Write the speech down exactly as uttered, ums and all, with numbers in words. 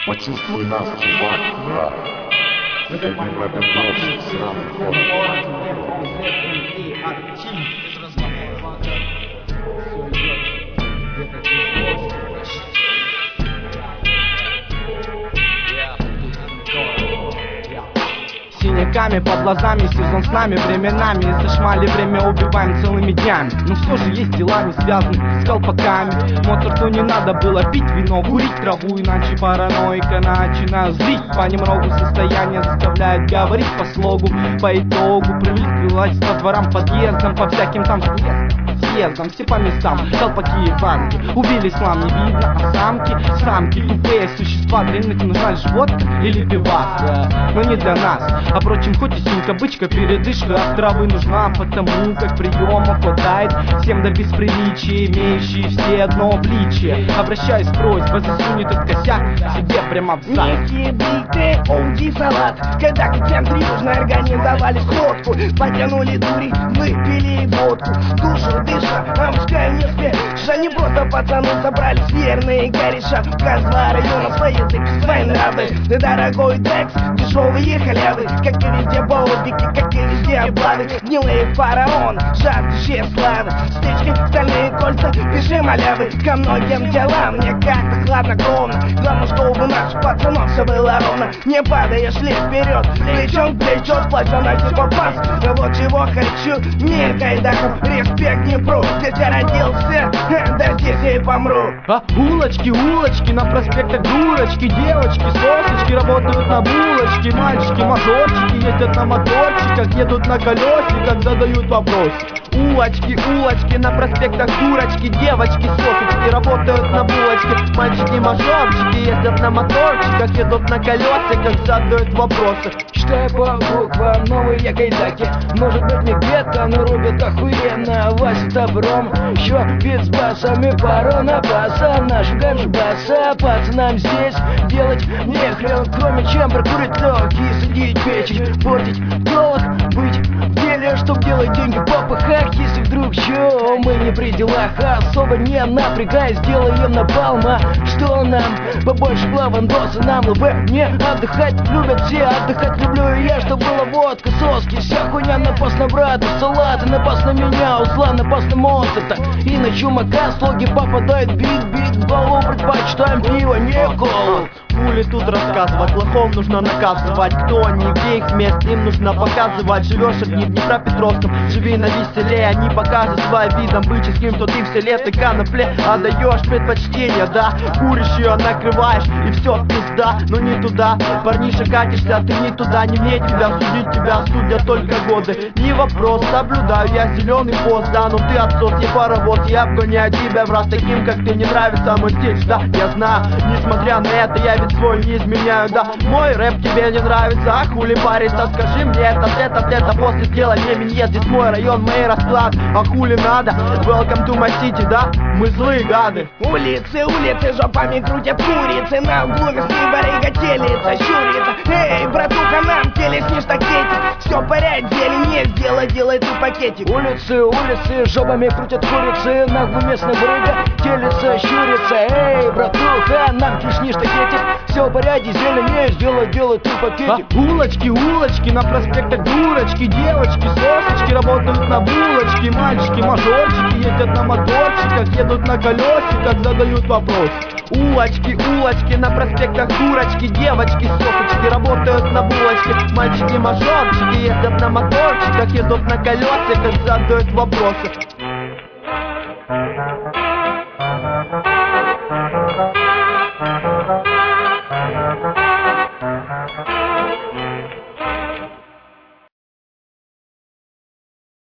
Почувствуй нас, чувак, да. Сегодня в этом ночи сраный ход. Синяками под глазами, сезон с нами временами. Из-за шмали время убиваем целыми днями. Но все же есть дела, не связаны с колпаками. Моцарту не надо было пить вино, курить траву, иначе параноика начинаю злить. Понемногу состояние заставляет говорить по слогу. По итогу привлеклась по дворам, подъездам, по всяким там съездам, все по местам, колпаки и банки. Убили слам, не видно, а самки, самки тупые существа. Для них нужна лишь водка или пивас, но не для нас. А впрочем, хоть и синька, бычка, передышка от травы нужна, потому как приема хватает всем до бесприличия, имеющие все одно обличие. Обращаюсь с просьбой, засунь этот косяк себе прямо в зад. Низкие биты, оуди салат. Когда к центру южно организовали сходку, потянули дури, выпили водку. Душу дыша, а мужская не спеша. Не просто пацаны собрались верные кореша. Казва района, свой язык, свои нравы. Ты дорогой Декс, дешевые халявы. Как и везде бобики, как и везде облавы. Гнилые фараон, жаждущие славы. Стычки, стальные кольца, пиши малявы. Ко многим делам мне как-то хладнокровно. Главное, чтобы у наших пацанов все было ровно. Не падаешь ли вперед, плечом к плечу, сплоченный хип-хоп-пас. А вот чего хочу, мир кайдаком, респект Днепру. Здесь я родился, да здесь я и помру. А улочки, улочки, на проспектах дурочки. Девочки, сосочки работают на булочке. Мальчики, мажорчики ездят на моторчиках, едут на колесиках, задают вопросы. Улочки, улочки, на проспектах дурочки. Девочки, сосочки работают на булочке. Мальчики, мажорчики ездят на моторчиках, едут на колесиках, задают вопросы. Читаю по буквам новые кайдаки. Может быть не где-то, но рубят охуенно. Вася топором, еще бит с басами. Пару на баса, нашу ганжу баса. Пацанам здесь делать нехрен, кроме чем прокурить легкие, садить печень, портить телок, быть в деле, чтоб делать деньги по пахах. Если вдруг чё, мы не при делах, особо не напрягаясь, делаем напалма. Что нам? Побольше главандоса, нам ЛБ не отдыхать любят все, отдыхать люблю и я, чтоб была водка, соски, вся хуйня напас на брата, салаты напас на меня, узла напас на Моцарта. И на чумака слоги попадают бит-бит в голову, предпочитаем пиво, не колу. Хули тут рассказывать, лохов нужно наказывать. Кто они, где их мест, им нужно показывать. Живешь в Днепропетровском, живи на веселее. Они покажут своим видом, быть честным, что ты все лето конопле отдаешь предпочтение, да. Куришь ее, накрываешь, и все, пизда, но не туда. Парниша, катишься, ты не туда, не мне тебя судить, тебя судят только годы. Не вопрос, соблюдаю я зеленый пост, да, но ты отсос, я паровоз, я обгоняю тебя в раз. Таким, как ты, не нравится мой стиль, да, я знаю. Несмотря на это, я ведь свой не изменяю, да. Мой рэп тебе не нравится, а хули париться? Скажи мне это, это, это, после сделания миньет. Здесь мой район, мои расклад, а хули надо? Welcome to my city, да, мы злые гады. Улицы, улицы, жопами крутят курицы. На углу мясные барыга телится, щурится. Эй, братуха, нам телеснишь такетик. Все порядь, зелень не сделай, делай ты пакетик. Улицы, улицы, жопами крутят курицы. На углу местная барыга телится, щурится. Эй, братуха, нам телеснишь такетик. Все в порядке, зелень не сделай, делай ты пакетик. А улочки, улочки, на проспектах дурочки. Девочки, сосочки работают на булочке. Мальчики, мажорчики ездят на моторчиках, едут на колесиках, задают вопросы. Улочки, улочки, на проспектах дурочки. Девочки, сосочки работают на булочке. Мальчики, мажорчики ездят на моторчиках, едут на колесиках, задают вопросы.